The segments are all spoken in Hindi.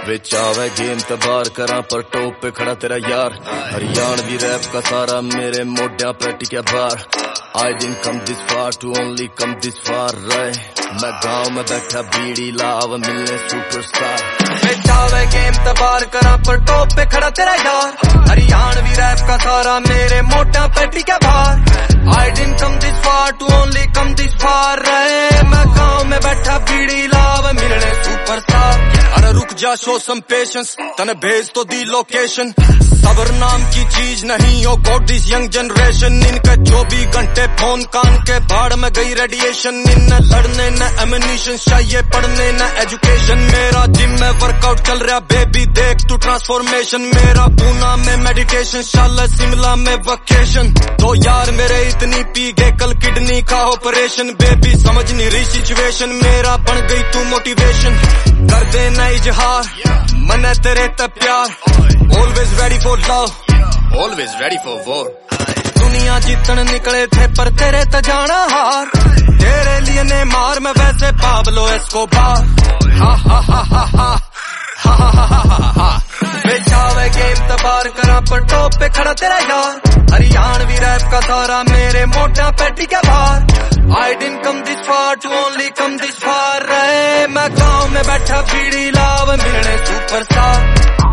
विच आवे गेम ते बार करा पर टॉप पे खड़ा तेरा यार। हरियाणवी रैप का सारा मेरे मोढ्या पे टिका बार। I didn't come this far to only come this far right। मैं गाँव में बैठा बीड़ी लाव मिलने सुपरस्टार। विच आवे गेम ते बार करा पर टॉप पे खड़ा तेरा यार। हरियाणवी रैप का सारा मेरे मोढ्या पे टिका बार। I didn't come this far to only come this far right। मैं गाँव में बैठा बीड़ी लाव मिलने सुपरस्टार। अरे रुक जा शो सम पेशेंस तने भेज तो दी लोकेशन। सबर नाम की चीज नहीं हो गॉड दिस यंग जनरेशन। इनका 24 घंटे फोन कान के भाड़ में गई रेडिएशन। इन लड़ने न एमिनिशन चाहिए पढ़ने न एजुकेशन। मेरा जिम में वर्कआउट चल रहा बेबी देख तू ट्रांसफॉर्मेशन। मेरा पूना में मेडिटेशन शाला शिमला में वकेशन। तो यार मेरे इतनी पी गए कल किडनी का ऑपरेशन। बेबी समझ नहीं रही सिचुएशन मेरा बन गई तू मोटिवेशन। कर देना इजहार मने तेरे ते प्यार। Always ready for love, always ready for war। दुनिया जीतन निकले थे पर तेरे त जाना हार। तेरे लिए ने मार मैं वैसे पाब्लो एस्कोबार। हा हा हा हा हा हा हा हा हा। बेचावे गेम तबार करा पर टॉप पे खड़ा तेरा यार। हरियाणवी रैप का सारा मेरे मोटा पे टिका बार। I didn't come this far to only come this far रे। मैं गाँव में बैठा बीड़ी लाव मिलने सुपरस्टार।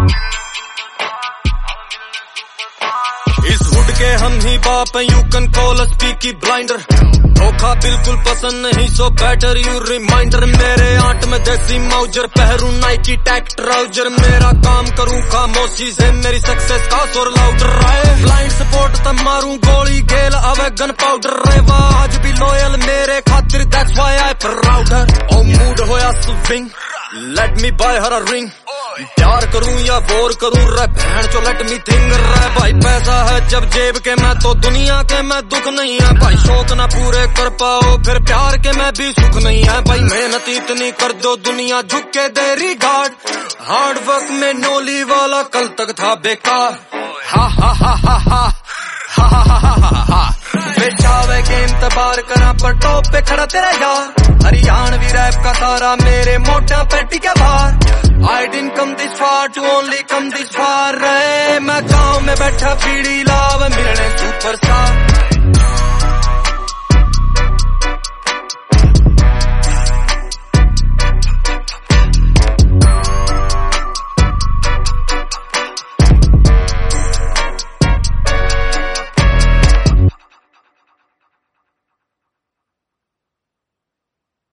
इस हुड के हम ही बाप you can call us Peaky Blinder. धोखा बिल्कुल पसंद नहीं सो बेटर यू रिमाइंडर। मेरे आंट में देसी माउजर पहरू नाइकी टैक ट्राउजर। मेरा काम करूं खामोशी से मेरी सक्सेस का सुर लाउडर है। ब्लाइंड सपोर्ट तब मारूं गोली गेल आवे गन पाउडर रे। आज भी लॉयल मेरे खातिर that's why I proud her. ओ मूड होया swing let me buy her a ring. प्यार करूं या वोर करूं रे बहन चो लेट मी थिंग रे। भाई पैसा है जब जेब के मैं तो दुनिया के मैं दुख नहीं है। भाई शौक ना पूरे कर पाओ फिर प्यार के मैं भी सुख नहीं है। भाई मेहनत इतनी कर दो दुनिया झुक के दे रिगार्ड। हार्ड वर्क में नोली वाला कल तक था बेकार। हा हा हा हा हा हा हा हा हा हा। बेचावे गेम तबार करा पर टॉप पे खड़ा तेरा यार। हरियाणवी रैप का सारा मेरे मोटा पे टिका बार। I didn't come this far to only come this far रे। मैं गाँव में बैठा बीड़ी लाव मिलने सुपरस्टार।